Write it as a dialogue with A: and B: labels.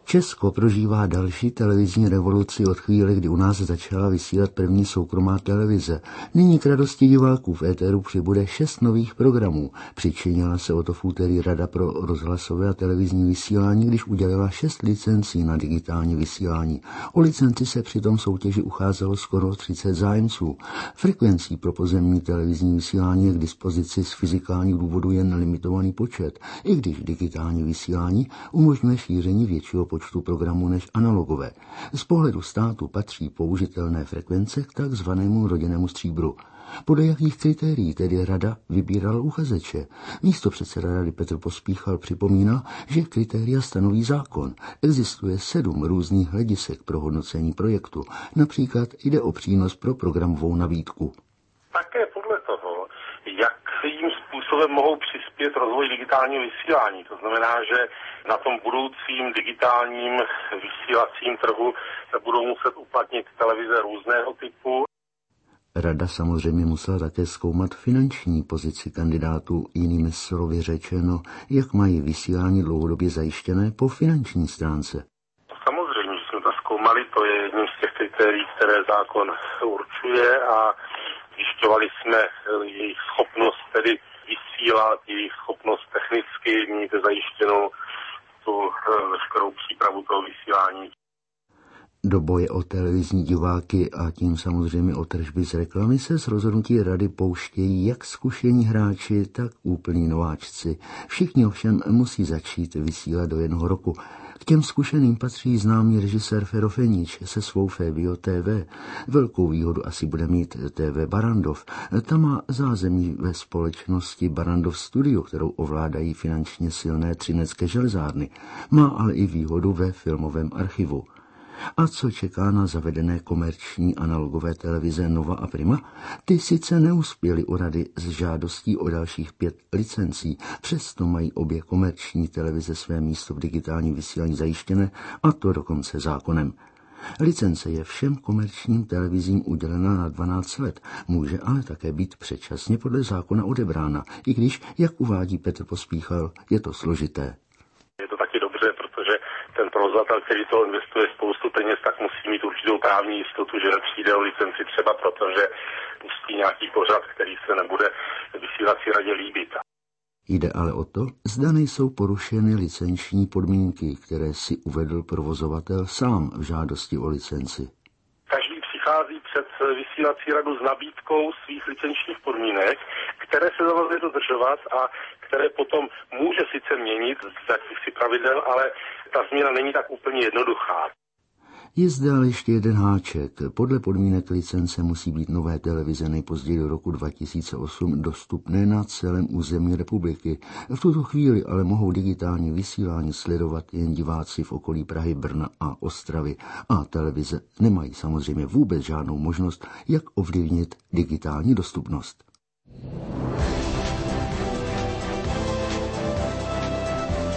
A: Česko prožívá další televizní revoluci od chvíle, kdy u nás začala vysílat první soukromá televize. Nyní k radosti diváků v éteru přibude 6 nových programů. Přičinila se o to v úterý Rada pro rozhlasové a televizní vysílání, když udělila 6 licencí na digitální vysílání. O licenci se při tom soutěži ucházelo skoro 30 zájemců. Frekvencí pro pozemní televizní vysílání je k dispozici z fyzikálních důvodů jen limitovaný počet, i když digitální vysílání umožňuje šíření většího počtu programů než analogové. Z pohledu státu patří použitelné frekvence k takzvanému rodinnému stříbru. Podle jakých kritérií tedy Rada vybírala uchazeče? Místopředseda Rady Petr Pospíchal připomíná, že kritéria stanoví zákon. Existuje 7 různých hledisek pro hodnocení projektu. Například jde o přínos pro programovou nabídku.
B: Také podle toho, jakým způsobem mohou přispět rozvoj digitálního vysílání. To znamená, že na tom budoucím digitálním vysílacím trhu se budou muset uplatnit televize různého typu.
A: Rada samozřejmě musela také zkoumat finanční pozici kandidátů, jinými slovy řečeno, jak mají vysílání dlouhodobě zajištěné po finanční stránce.
B: Samozřejmě, že jsme to zkoumali, to je jedním z těch kritérií, které zákon určuje a zjišťovali jsme jejich schopnost tedy vysílat, jejich schopnost technicky mít zajištěnou tu veškerou přípravu toho vysílání.
A: Do boje o televizní diváky a tím samozřejmě o tržby z reklamy se z rozhodnutí Rady pouštějí jak zkušení hráči, tak úplní nováčci. Všichni ovšem musí začít vysílat do 1 roku. K těm zkušeným patří známý režisér Fero Fenič se svou Fébio TV. Velkou výhodu asi bude mít TV Barrandov. Ta má zázemí ve společnosti Barrandov Studio, kterou ovládají finančně silné třinecké železárny. Má ale i výhodu ve filmovém archivu. A co čeká na zavedené komerční analogové televize Nova a Prima? Ty sice neuspěly u Rady s žádostí o dalších 5 licencí, přesto mají obě komerční televize své místo v digitálním vysílání zajištěné, a to dokonce zákonem. Licence je všem komerčním televizím udělena na 12 let, může ale také být předčasně podle zákona odebrána, i když, jak uvádí Petr Pospíchal, je to složité.
B: Je to taky dobře, protože ten provozovatel, který to investuje spoustu peněz, tak musí mít určitou právní jistotu, že nepřijde o licenci třeba protože pustí nějaký pořad, který se nebude vysílací radě líbit.
A: Jde ale o to, zda nejsou porušeny licenční podmínky, které si uvedl provozovatel sám v žádosti o licenci.
B: Každý přichází před vysílací radu s nabídkou svých licenčních podmínek, které se zavazuje dodržovat a které potom může sice měnit z jakýchsi pravidel, ale ta změna není tak úplně jednoduchá.
A: Je zde ale ještě jeden háček. Podle podmínek licence musí být nové televize nejpozději do roku 2008 dostupné na celém území republiky. V tuto chvíli ale mohou digitální vysílání sledovat jen diváci v okolí Prahy, Brna a Ostravy. A televize nemají samozřejmě vůbec žádnou možnost, jak ovlivnit digitální dostupnost.